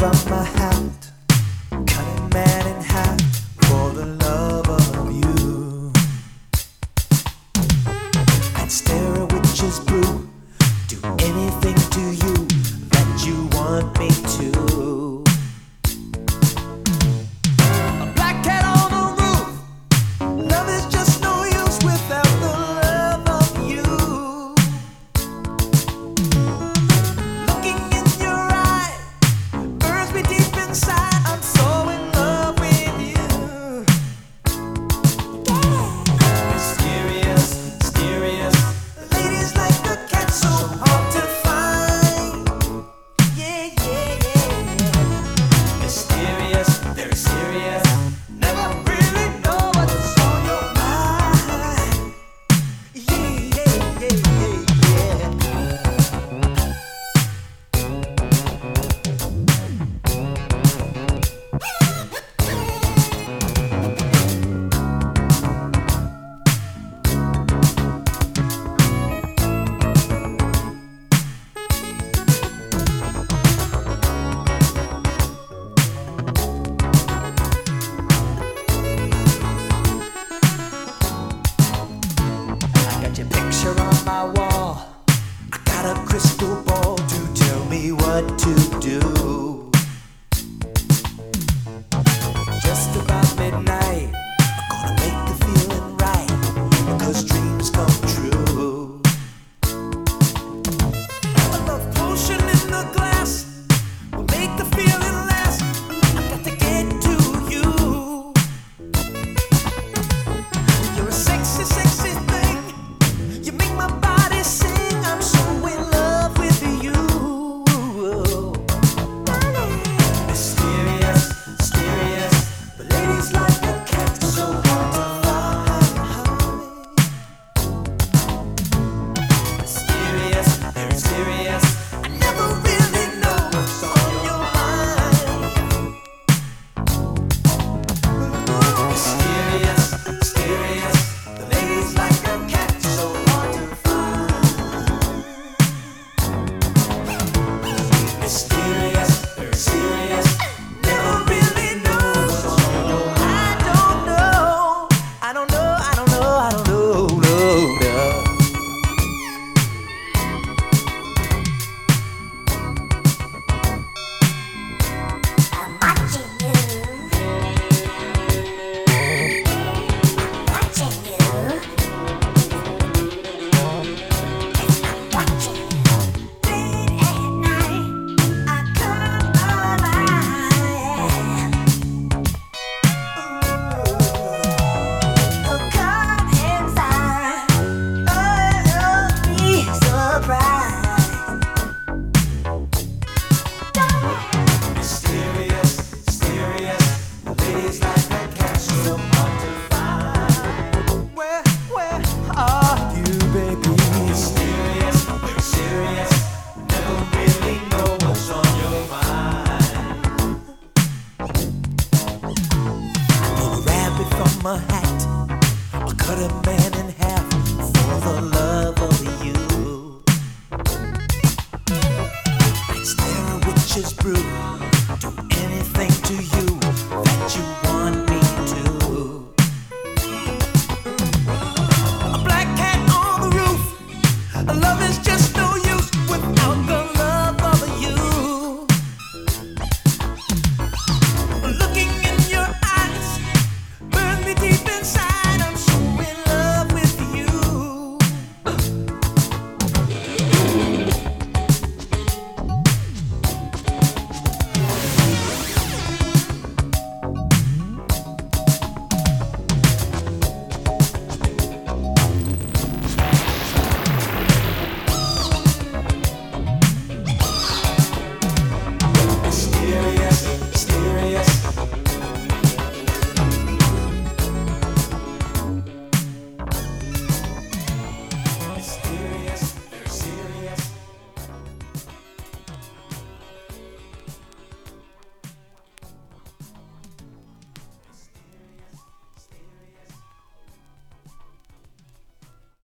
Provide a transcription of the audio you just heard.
from my hat, cut a man in half for the love of you. I'd stare a witch's brew, do anything to you that you want me to. A black cat on the roof, love is just no use without the love of you. Looking in your eye burns me deep inside. I'm so in love with you. Mysterious, mysterious. The ladies like the cat, so hard to find. Yeah, yeah, yeah, yeah. Mysterious, very serious. Never really know what's on your mind. Yeah, yeah, yeah, yeah, yeah. I got your picture on my wall. I got a crystal ball to tell me what to do. Just about midnight, I'm gonna make the feeling right, because dreams come true. A love potion in the glass will make the feeling last. I got to get to you. You're a sexy, sexy thing. You make my body sing. I'm so in love with you. Mysterious, mysterious. The ladies like the cat, so hard to find. Mysterious, very serious. I never really know what's on your mind. Mysterious, mysterious. The ladies like the cat, so hard to find. Mysterious, very serious. Never really know what's on your mind. I don't know, no. I'm watching you. Watching you. I'm watching you. Late at night, I come alive. Oh, come inside. Oh, be surprised. Mysterious, mysterious. The ladies like the cat, so hard to find. Where are you, baby? Mysterious, very serious. Never really know what's on your mind. Pull a rabbit from a hat, or cut a man in half for the love of you. I'd stare a witch's brew, do anything to you